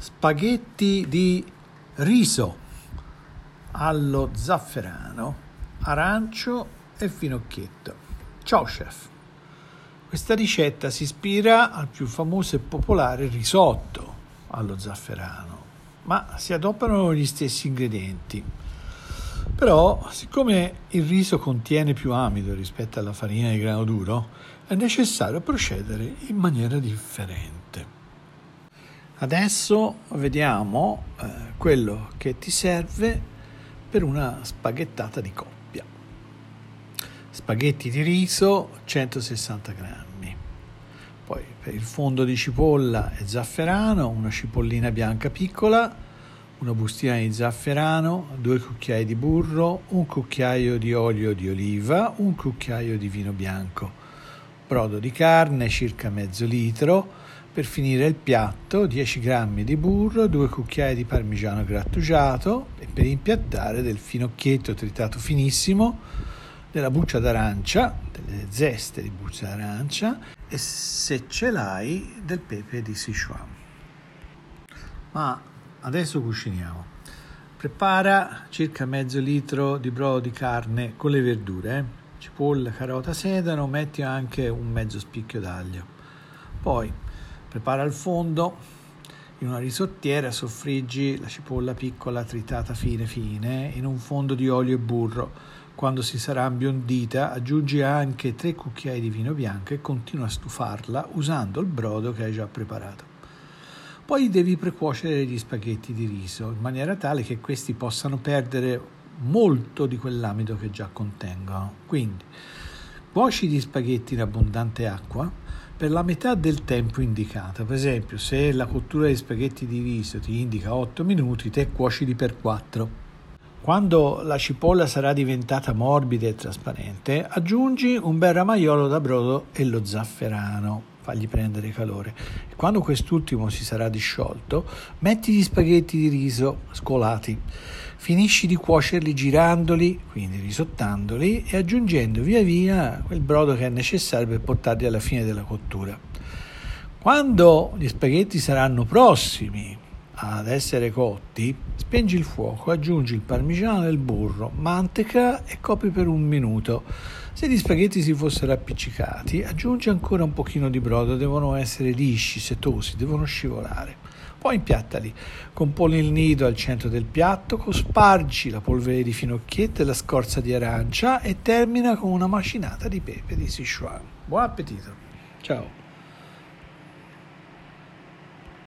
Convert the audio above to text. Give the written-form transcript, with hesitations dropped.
spaghetti di riso allo zafferano, arancio e finocchietto. Ciao chef! Questa ricetta si ispira al più famoso e popolare risotto allo zafferano, ma si adoperano gli stessi ingredienti. Però, siccome il riso contiene più amido rispetto alla farina di grano duro, è necessario procedere in maniera differente. Adesso vediamo quello che ti serve per una spaghettata di coppia. Spaghetti di riso 160 grammi, poi per il fondo di cipolla e zafferano una cipollina bianca piccola, una bustina di zafferano, 2 cucchiai di burro, un cucchiaio di olio di oliva, un cucchiaio di vino bianco, brodo di carne circa mezzo litro. Per finire il piatto 10 grammi di burro, 2 cucchiai di parmigiano grattugiato e per impiattare del finocchietto tritato finissimo, della buccia d'arancia, delle zeste di buccia d'arancia e, se ce l'hai, del pepe di Sichuan. Ma adesso cuciniamo. Prepara circa mezzo litro di brodo di carne con le verdure, cipolla, carota, sedano, metti anche un mezzo spicchio d'aglio. Poi prepara il fondo. In una risottiera soffriggi la cipolla piccola tritata fine in un fondo di olio e burro. Quando si sarà imbiondita aggiungi anche 3 cucchiai di vino bianco e continua a stufarla usando il brodo che hai già preparato. Poi devi precuocere gli spaghetti di riso in maniera tale che questi possano perdere molto di quell'amido che già contengono. Quindi cuoci gli spaghetti in abbondante acqua per la metà del tempo indicato. Per esempio, se la cottura degli spaghetti di riso ti indica 8 minuti, te cuocili per 4. Quando la cipolla sarà diventata morbida e trasparente, aggiungi un bel ramaiolo da brodo e lo zafferano, fagli prendere calore. E quando quest'ultimo si sarà disciolto, metti gli spaghetti di riso scolati. Finisci di cuocerli girandoli, quindi risottandoli, e aggiungendo via via quel brodo che è necessario per portarli alla fine della cottura. Quando gli spaghetti saranno prossimi ad essere cotti, spengi il fuoco, aggiungi il parmigiano e il burro, manteca e copri per 1 minuto. Se gli spaghetti si fossero appiccicati, aggiungi ancora un pochino di brodo, devono essere lisci, setosi, devono scivolare. Poi impiattali, componi il nido al centro del piatto, cospargi la polvere di finocchietto e la scorza di arancia e termina con una macinata di pepe di Sichuan. Buon appetito! Ciao!